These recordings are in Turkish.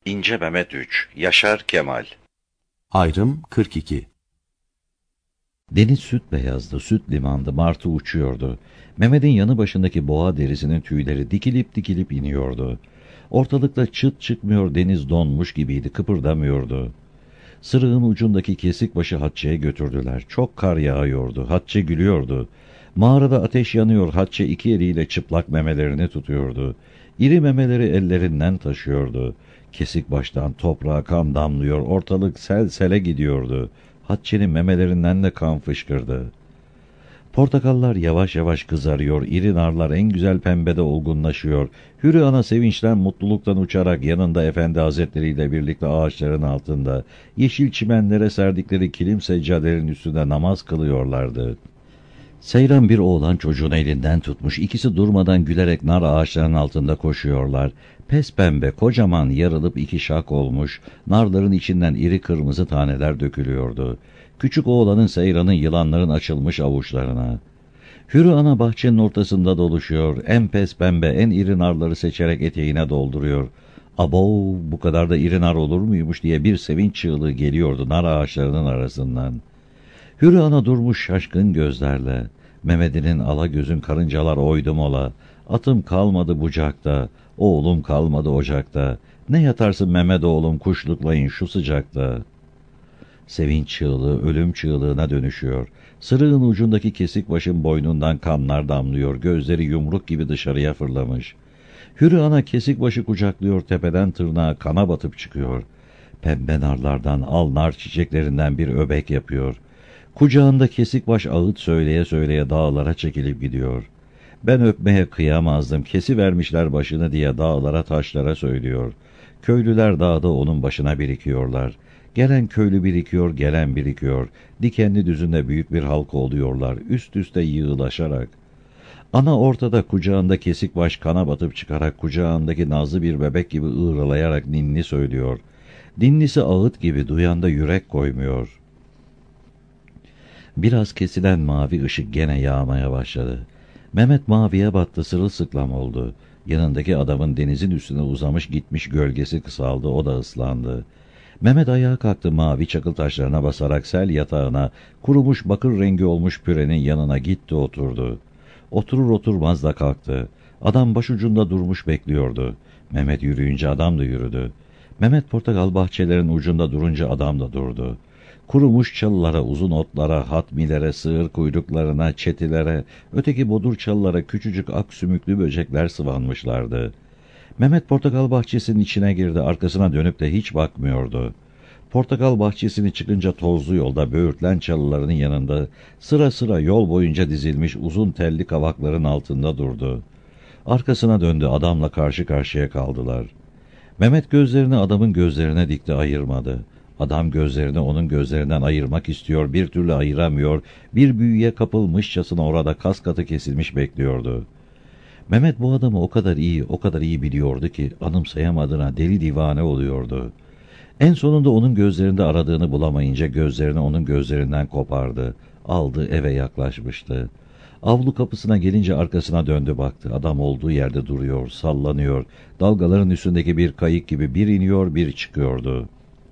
İnce Mehmet 3, Yaşar Kemal. Ayrım 42. Deniz süt beyazdı, süt limandı, martı uçuyordu. Mehmet'in yanı başındaki boğa derisinin tüyleri dikilip dikilip iniyordu. Ortalıkta çıt çıkmıyor, deniz donmuş gibiydi, kıpırdamıyordu. Sırığın ucundaki kesik başı Hatice'ye götürdüler. Çok kar yağıyordu, Hatice gülüyordu. Mağarada ateş yanıyor, Hatice iki eliyle çıplak memelerini tutuyordu. İri memeleri ellerinden taşıyordu. Kesik baştan toprağa kan damlıyor, ortalık sel sele gidiyordu. Hatice'nin memelerinden de kan fışkırdı. Portakallar yavaş yavaş kızarıyor, iri narlar en güzel pembede olgunlaşıyor. Hürü ana sevinçten, mutluluktan uçarak yanında Efendi Hazretleri ile birlikte ağaçların altında, yeşil çimenlere serdikleri kilim seccadelerin üstünde namaz kılıyorlardı. Seyran bir oğlan çocuğun elinden tutmuş, ikisi durmadan gülerek nar ağaçlarının altında koşuyorlar. Pespembe, kocaman, yarılıp iki şak olmuş, narların içinden iri kırmızı taneler dökülüyordu. Küçük oğlanın Seyran'ın yılanların açılmış avuçlarına. Hürü ana bahçenin ortasında doluşuyor, en pespembe, en iri narları seçerek eteğine dolduruyor. Abo, bu kadar da iri nar olur muymuş diye bir sevinç çığlığı geliyordu nar ağaçlarının arasından. Hürü ana durmuş şaşkın gözlerle. Mehmet'inin ala gözün karıncalar oydum ola. Atım kalmadı bucakta, oğlum kalmadı ocakta. Ne yatarsın Mehmet oğlum kuşluklayın şu sıcakta. Sevinç çığlığı ölüm çığlığına dönüşüyor. Sırığın ucundaki kesik başın boynundan kanlar damlıyor. Gözleri yumruk gibi dışarıya fırlamış. Hürü ana kesik başı kucaklıyor, tepeden tırnağa kana batıp çıkıyor. Pembe narlardan, al nar çiçeklerinden bir öbek yapıyor. Kucağında kesik baş ağıt söyleye söyleye dağlara çekilip gidiyor. Ben öpmeye kıyamazdım, kesivermişler başını diye dağlara taşlara söylüyor. Köylüler dağda onun başına birikiyorlar. Gelen köylü birikiyor, gelen birikiyor. Dikenli düzünde büyük bir halka oluyorlar, üst üste yığılaşarak. Ana ortada, kucağında kesik baş kana batıp çıkarak kucağındaki nazlı bir bebek gibi ığırlayarak ninni söylüyor. Dinlisi ağıt gibi, duyanda yürek koymuyor. Biraz kesilen mavi ışık gene yağmaya başladı. Mehmet maviye battı, sırılsıklam oldu. Yanındaki adamın denizin üstüne uzamış gitmiş gölgesi kısaldı, o da ıslandı. Mehmet ayağa kalktı, mavi çakıl taşlarına basarak sel yatağına, kurumuş bakır rengi olmuş pürenin yanına gitti oturdu. Oturur oturmaz da kalktı. Adam başucunda durmuş bekliyordu. Mehmet yürüyünce adam da yürüdü. Mehmet portakal bahçelerin ucunda durunca adam da durdu. Kurumuş çalılara, uzun otlara, hatmilere, sığır kuyruklarına, çetilere, öteki bodur çalılara küçücük ak sümüklü böcekler sıvanmışlardı. Mehmet portakal bahçesinin içine girdi, arkasına dönüp de hiç bakmıyordu. Portakal bahçesini çıkınca tozlu yolda böğürtlen çalılarının yanında sıra sıra yol boyunca dizilmiş uzun telli kavakların altında durdu. Arkasına döndü, adamla karşı karşıya kaldılar. Mehmet gözlerini adamın gözlerine dikti, ayırmadı. Adam gözlerini onun gözlerinden ayırmak istiyor, bir türlü ayıramıyor, bir büyüye kapılmışçasına orada kas katı kesilmiş bekliyordu. Mehmet bu adamı o kadar iyi, o kadar iyi biliyordu ki anımsayamadığına deli divane oluyordu. En sonunda onun gözlerinde aradığını bulamayınca gözlerini onun gözlerinden kopardı. Aldı, eve yaklaşmıştı. Avlu kapısına gelince arkasına döndü baktı. Adam olduğu yerde duruyor, sallanıyor. Dalgaların üstündeki bir kayık gibi bir iniyor bir çıkıyordu.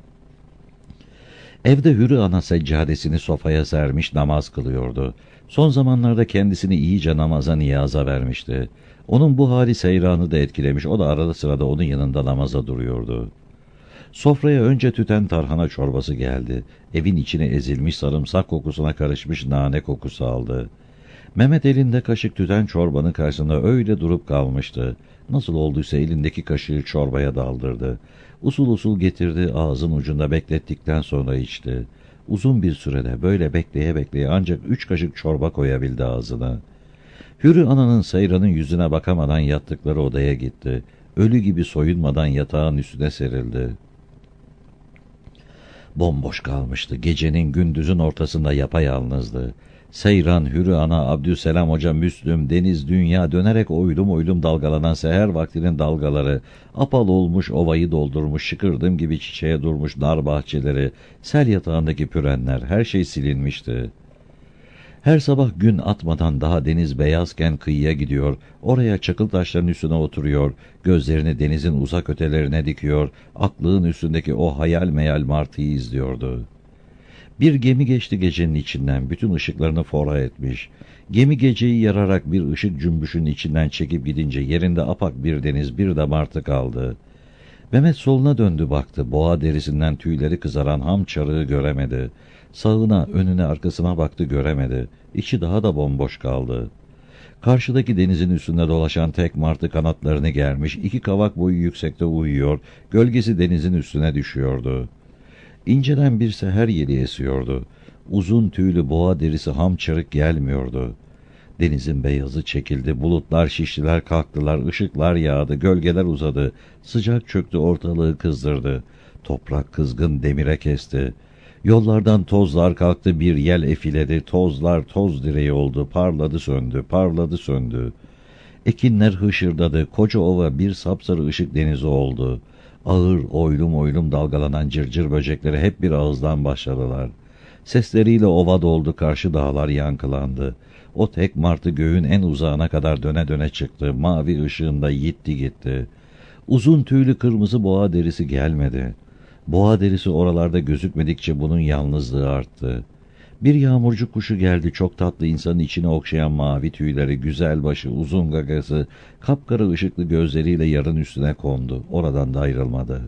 Evde Hürü ana seccadesini sofaya sermiş namaz kılıyordu. Son zamanlarda kendisini iyice namaza niyaza vermişti. Onun bu hali Seyran'ı da etkilemiş, o da arada sırada onun yanında namaza duruyordu. Sofraya önce tüten tarhana çorbası geldi. Evin içine ezilmiş sarımsak kokusuna karışmış nane kokusu aldı. Mehmet elinde kaşık tüten çorbanın karşısında öyle durup kalmıştı. Nasıl olduysa elindeki kaşığı çorbaya daldırdı. Usul usul getirdi, ağzın ucunda beklettikten sonra içti. Uzun bir sürede böyle bekleye bekleye ancak 3 kaşık çorba koyabildi ağzına. Hürü ananın Seyran'ın yüzüne bakamadan yattıkları odaya gitti. Ölü gibi soyunmadan yatağın üstüne serildi. Bomboş kalmıştı. Gecenin gündüzün ortasında yapayalnızdı. Seyran, Hürü ana, Abdüselam hoca, Müslüm, deniz, dünya dönerek oylum oylum dalgalanan seher vaktinin dalgaları, apal olmuş ovayı doldurmuş, şıkırdım gibi çiçeğe durmuş nar bahçeleri, sel yatağındaki pürenler, her şey silinmişti. Her sabah gün atmadan daha deniz beyazken kıyıya gidiyor, oraya çakıl taşların üstüne oturuyor, gözlerini denizin uzak ötelerine dikiyor, aklığın üstündeki o hayal meyal martıyı izliyordu. Bir gemi geçti gecenin içinden, bütün ışıklarını fora etmiş. Gemi geceyi yararak bir ışık cümbüşünün içinden çekip gidince yerinde apak bir deniz, bir de martı kaldı. Mehmet soluna döndü baktı, boğa derisinden tüyleri kızaran ham çarığı göremedi. Sağına, önüne, arkasına baktı, göremedi. İçi daha da bomboş kaldı. Karşıdaki denizin üstünde dolaşan tek martı kanatlarını germiş, 2 kavak boyu yüksekte uyuyor, gölgesi denizin üstüne düşüyordu. İnceden bir seher yeli esiyordu. Uzun tüylü boğa derisi ham çarık gelmiyordu. Denizin beyazı çekildi, bulutlar şiştiler kalktılar, ışıklar yağdı, gölgeler uzadı, sıcak çöktü, ortalığı kızdırdı. Toprak kızgın demire kesti. Yollardan tozlar kalktı, bir yel efiledi, tozlar toz direği oldu, parladı söndü, parladı söndü. Ekinler hışırdadı, koca ova bir sapsarı ışık denizi oldu. Ağır, oylum oylum dalgalanan cırcır böcekleri hep bir ağızdan başladılar. Sesleriyle ova doldu, karşı dağlar yankılandı. O tek martı göğün en uzağına kadar döne döne çıktı, mavi ışığında yitti gitti. Uzun tüylü kırmızı boğa derisi gelmedi. Boğa derisi oralarda gözükmedikçe bunun yalnızlığı arttı. Bir yağmurcu kuşu geldi, çok tatlı, insanın içine okşayan mavi tüyleri, güzel başı, uzun gagası, kapkara ışıklı gözleriyle yarın üstüne kondu. Oradan da ayrılmadı.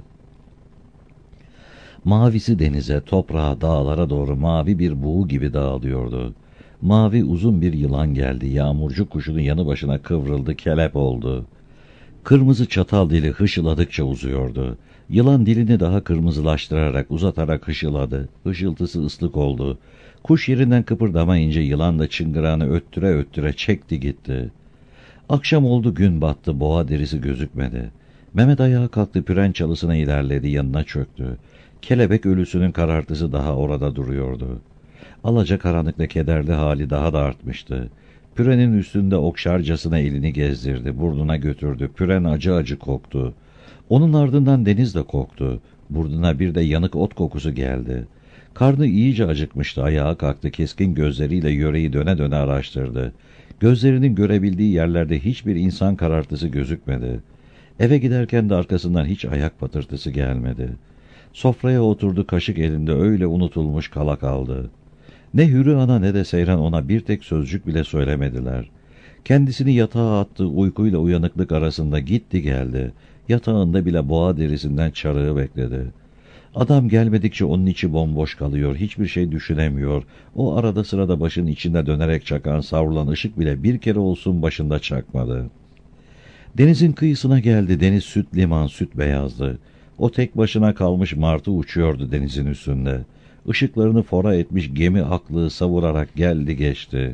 Mavisi denize, toprağa, dağlara doğru mavi bir buğu gibi dağılıyordu. Mavi uzun bir yılan geldi, yağmurcu kuşunun yanı başına kıvrıldı, kelep oldu. Kırmızı çatal dili hışıladıkça uzuyordu. Yılan dilini daha kırmızılaştırarak, uzatarak hışıladı. Hışıltısı ıslık oldu. Kuş yerinden kıpırdamayınca yılan da çıngırağını öttüre öttüre çekti gitti. Akşam oldu, gün battı, boğa derisi gözükmedi. Mehmet ayağa kalktı, püren çalısına ilerledi, yanına çöktü. Kelebek ölüsünün karartısı daha orada duruyordu. Alacakaranlıkla kederli hali daha da artmıştı. Pürenin üstünde okşarcasına elini gezdirdi, burnuna götürdü. Püren acı acı koktu. Onun ardından deniz de koktu. Burnuna bir de yanık ot kokusu geldi. Karnı iyice acıkmıştı, ayağa kalktı, keskin gözleriyle yöreyi döne döne araştırdı. Gözlerinin görebildiği yerlerde hiçbir insan karartısı gözükmedi. Eve giderken de arkasından hiç ayak patırtısı gelmedi. Sofraya oturdu, kaşık elinde, öyle unutulmuş kala kaldı. Ne Hürü Ana ne de Seyran ona bir tek sözcük bile söylemediler. Kendisini yatağa attı, uykuyla uyanıklık arasında gitti geldi. Yatağında bile boğa derisinden çarığı bekledi. Adam gelmedikçe onun içi bomboş kalıyor, hiçbir şey düşünemiyor. O arada sırada başının içinde dönerek çakan, savrulan ışık bile bir kere olsun başında çakmadı. Denizin kıyısına geldi, deniz süt liman, süt beyazdı. O tek başına kalmış martı uçuyordu denizin üstünde. Işıklarını fora etmiş gemi aklığı savurarak geldi geçti.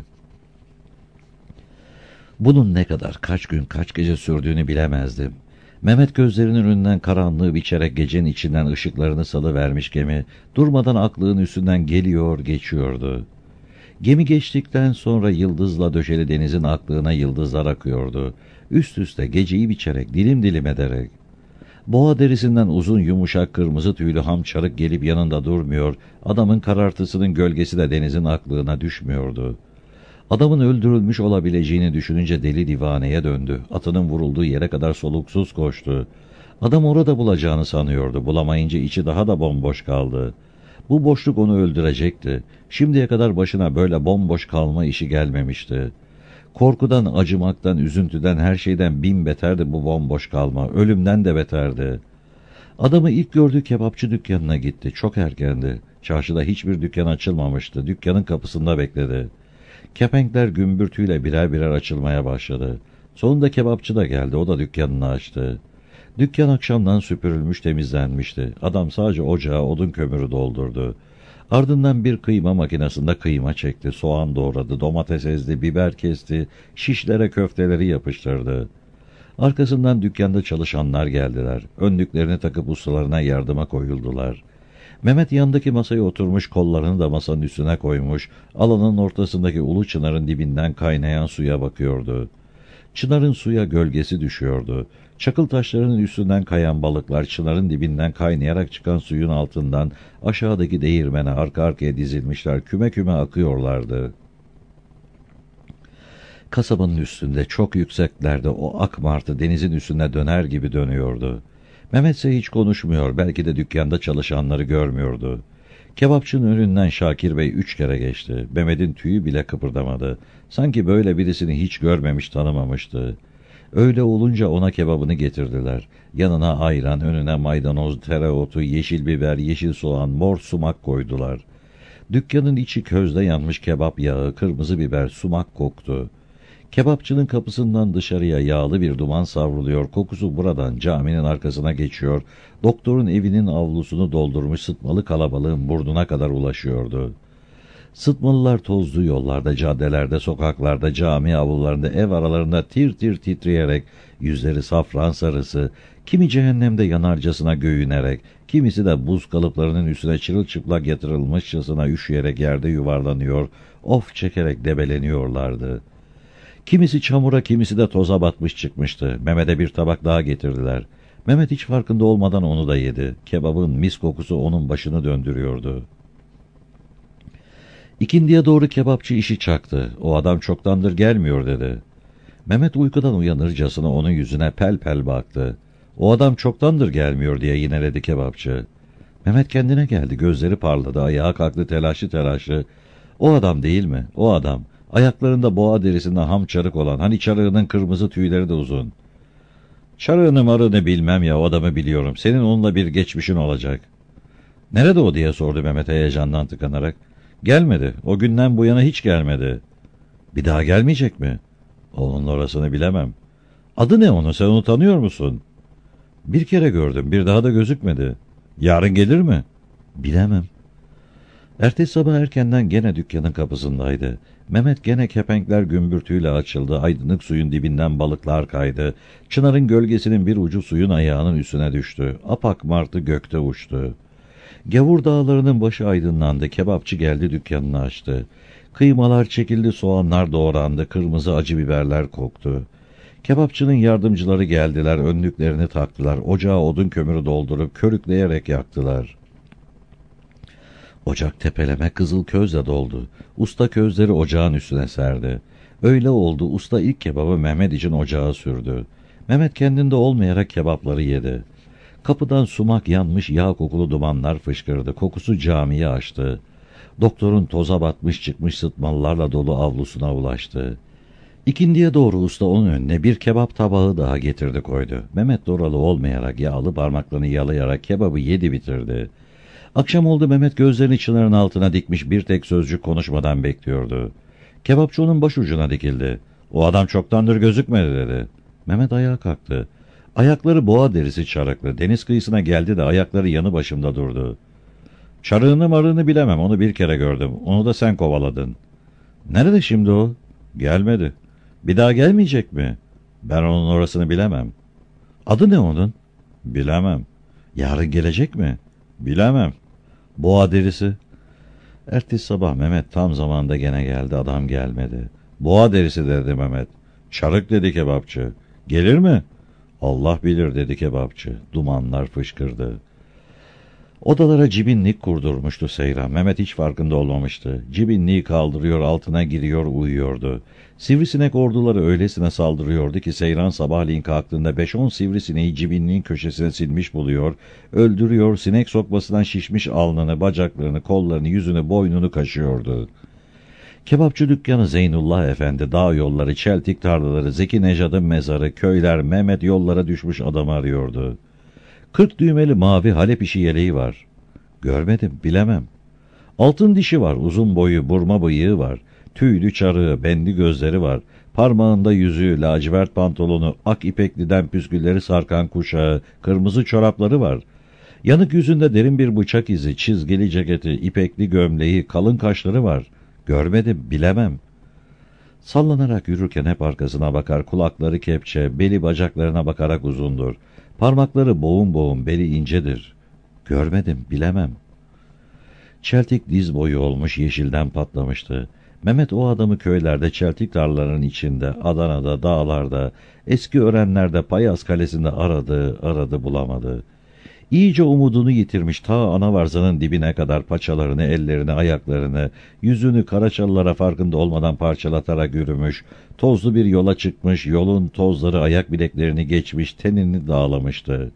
Bunun ne kadar, kaç gün, kaç gece sürdüğünü bilemezdim. Mehmet gözlerinin önünden karanlığı biçerek gecenin içinden ışıklarını salıvermiş gemi, durmadan aklığın üstünden geliyor, geçiyordu. Gemi geçtikten sonra yıldızla döşeli denizin aklığına yıldızlar akıyordu. Üst üste geceyi biçerek, dilim dilim ederek. Boğa derisinden uzun yumuşak kırmızı tüylü ham çarık gelip yanında durmuyor, adamın karartısının gölgesi de denizin aklığına düşmüyordu. Adamın öldürülmüş olabileceğini düşününce deli divaneye döndü. Atının vurulduğu yere kadar soluksuz koştu. Adam orada bulacağını sanıyordu. Bulamayınca içi daha da bomboş kaldı. Bu boşluk onu öldürecekti. Şimdiye kadar başına böyle bomboş kalma işi gelmemişti. Korkudan, acımaktan, üzüntüden, her şeyden bin beterdi bu bomboş kalma. Ölümden de beterdi. Adamı ilk gördüğü kebapçı dükkanına gitti. Çok erkendi. Çarşıda hiçbir dükkan açılmamıştı. Dükkanın kapısında bekledi. Kepenkler gümbürtüyle birer birer açılmaya başladı. Sonunda kebapçı da geldi. O da dükkanını açtı. Dükkan akşamdan süpürülmüş, temizlenmişti. Adam sadece ocağa odun kömürü doldurdu. Ardından bir kıyma makinesinde kıyma çekti. Soğan doğradı, domates ezdi, biber kesti, şişlere köfteleri yapıştırdı. Arkasından dükkanda çalışanlar geldiler. Önlüklerini takıp ustalarına yardıma koyuldular. Mehmet yandaki masaya oturmuş, kollarını da masanın üstüne koymuş, alanın ortasındaki ulu çınarın dibinden kaynayan suya bakıyordu. Çınarın suya gölgesi düşüyordu. Çakıl taşlarının üstünden kayan balıklar çınarın dibinden kaynayarak çıkan suyun altından aşağıdaki değirmene arka arkaya dizilmişler, küme küme akıyorlardı. Kasabanın üstünde çok yükseklerde o ak martı denizin üstüne döner gibi dönüyordu. Mehmet ise hiç konuşmuyor, belki de dükkanda çalışanları görmüyordu. Kebapçının önünden Şakir Bey 3 kere geçti. Mehmet'in tüyü bile kıpırdamadı. Sanki böyle birisini hiç görmemiş, tanımamıştı. Öyle olunca ona kebabını getirdiler. Yanına ayran, önüne maydanoz, tereotu, yeşil biber, yeşil soğan, mor sumak koydular. Dükkanın içi közde yanmış kebap yağı, kırmızı biber, sumak koktu. Kebapçının kapısından dışarıya yağlı bir duman savruluyor, kokusu buradan caminin arkasına geçiyor, doktorun evinin avlusunu doldurmuş sıtmalı kalabalığın burnuna kadar ulaşıyordu. Sıtmalılar tozlu yollarda, caddelerde, sokaklarda, cami avlularında, ev aralarında tir tir titreyerek, yüzleri safran sarısı, kimi cehennemde yanarcasına göğünerek, kimisi de buz kalıplarının üstüne çırılçıplak yatırılmışçasına üşüyerek yerde yuvarlanıyor, of çekerek debeleniyorlardı. Kimisi çamura, kimisi de toza batmış çıkmıştı. Mehmet'e bir tabak daha getirdiler. Mehmet hiç farkında olmadan onu da yedi. Kebabın mis kokusu onun başını döndürüyordu. İkindiye doğru kebapçı işi çaktı. O adam çoktandır gelmiyor dedi. Mehmet uykudan uyanırcasına onun yüzüne pel pel baktı. O adam çoktandır gelmiyor diye yineledi kebapçı. Mehmet kendine geldi, gözleri parladı, ayağa kalktı telaşlı telaşlı. O adam değil mi? O adam. Ayaklarında boğa derisinden ham çarık olan, hani çarığının kırmızı tüyleri de uzun. Çarığını marığını bilmem ya, o adamı biliyorum. Senin onunla bir geçmişin olacak. Nerede o diye sordu Mehmet heyecandan tıkanarak. Gelmedi. O günden bu yana hiç gelmedi. Bir daha gelmeyecek mi? Onun orasını bilemem. Adı ne onun? Sen onu tanıyor musun? Bir kere gördüm. Bir daha da gözükmedi. Yarın gelir mi? Bilemem. Ertesi sabah erkenden gene dükkanın kapısındaydı. Mehmet gene kepenkler gümbürtüyle açıldı. Aydınlık suyun dibinden balıklar kaydı. Çınarın gölgesinin bir ucu suyun ayağının üstüne düştü. Apak martı gökte uçtu. Gavur dağlarının başı aydınlandı. Kebapçı geldi, dükkanını açtı. Kıymalar çekildi, soğanlar doğrandı, kırmızı acı biberler koktu. Kebapçının yardımcıları geldiler, önlüklerini taktılar. Ocağa odun kömürü doldurup körükleyerek yaktılar. Ocak tepeleme kızıl közle doldu. Usta közleri ocağın üstüne serdi. Öyle oldu, usta ilk kebabı Mehmet için ocağa sürdü. Mehmet kendinde olmayarak kebapları yedi. Kapıdan sumak yanmış yağ kokulu dumanlar fışkırdı. Kokusu camiyi açtı. Doktorun toza batmış çıkmış sıtmalılarla dolu avlusuna ulaştı. İkindiye doğru usta onun önüne bir kebap tabağı daha getirdi koydu. Mehmet doğralı olmayarak yağlı parmaklarını yalayarak kebabı yedi bitirdi. Akşam oldu, Mehmet gözlerini çınarın altına dikmiş bir tek sözcük konuşmadan bekliyordu. Kebapçı onun başucuna dikildi. O adam çoktandır gözükmedi dedi. Mehmet ayağa kalktı. Ayakları boğa derisi çarıklı. Deniz kıyısına geldi de ayakları yanı başımda durdu. Çarığını marığını bilemem, onu bir kere gördüm. Onu da sen kovaladın. Nerede şimdi o? Gelmedi. Bir daha gelmeyecek mi? Ben onun orasını bilemem. Adı ne onun? Bilemem. Yarın gelecek mi? Bilemem. Boğa derisi. Ertesi sabah Mehmet tam zamanda gene geldi, adam gelmedi. Boğa derisi dedi Mehmet. Çarık dedi kebapçı. Gelir mi? Allah bilir dedi kebapçı. Dumanlar fışkırdı. Odalara cibinlik kurdurmuştu Seyran. Mehmet hiç farkında olmamıştı. Cibinliği kaldırıyor, altına giriyor, uyuyordu. Sivrisinek orduları öylesine saldırıyordu ki Seyran sabahleyin kalktığında 5-10 sivrisineği cibinliğin köşesine silmiş buluyor, öldürüyor, sinek sokmasından şişmiş alnını, bacaklarını, kollarını, yüzünü, boynunu kaşıyordu. Kebapçı dükkanı Zeynullah Efendi, dağ yolları, çeltik tarlaları, Zeki Necad'ın mezarı, köyler, Mehmet yollara düşmüş adamı arıyordu. 40 düğmeli mavi Halep işi yeleği var. Görmedim, bilemem. Altın dişi var, uzun boyu, burma bıyığı var. Tüylü çarığı, bendi gözleri var. Parmağında yüzüğü, lacivert pantolonu, ak ipekliden püskülleri sarkan kuşağı, kırmızı çorapları var. Yanık yüzünde derin bir bıçak izi, çizgili ceketi, ipekli gömleği, kalın kaşları var. Görmedim, bilemem. Sallanarak yürürken hep arkasına bakar, kulakları kepçe, beli bacaklarına bakarak uzundur. Parmakları boğum boğum, beli incedir. Görmedim, bilemem. Çeltik diz boyu olmuş, yeşilden patlamıştı. Mehmet o adamı köylerde, çeltik tarlalarının içinde, Adana'da, dağlarda, eski örenlerde, Payas Kalesi'nde aradı bulamadı. İyice umudunu yitirmiş, ta Anavarza'nın dibine kadar paçalarını, ellerini, ayaklarını, yüzünü Karaçalılara farkında olmadan parçalatarak yürümüş, tozlu bir yola çıkmış, yolun tozları ayak bileklerini geçmiş, tenini dağlamıştı.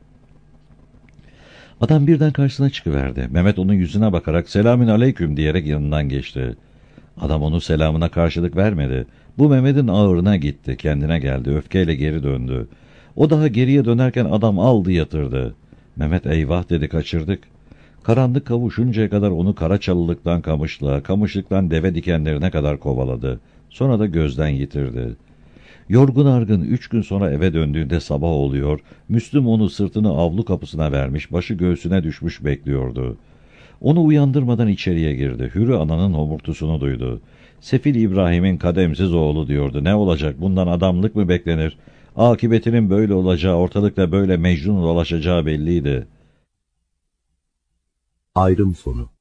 Adam birden karşısına çıkıverdi. Mehmet onun yüzüne bakarak "Selamün aleyküm" diyerek yanından geçti. Adam onun selamına karşılık vermedi. Bu Mehmet'in ağırına gitti, kendine geldi, öfkeyle geri döndü. O daha geriye dönerken adam aldı yatırdı. Mehmet "Eyvah" dedi, "kaçırdık." Karanlık kavuşuncaya kadar onu Karaçalılıktan Kamışlığa, Kamışlıktan deve dikenlerine kadar kovaladı. Sonra da gözden yitirdi. Yorgun argın 3 gün sonra eve döndüğünde sabah oluyor, Müslüm onu sırtını avlu kapısına vermiş, başı göğsüne düşmüş bekliyordu. Onu uyandırmadan içeriye girdi. Hürü ananın homurtusunu duydu. "Sefil İbrahim'in kademsiz oğlu" diyordu. "Ne olacak? Bundan adamlık mı beklenir? Akıbetinin böyle olacağı, ortalıkta böyle Mecnun dolaşacağı belliydi." Ayrım sonu.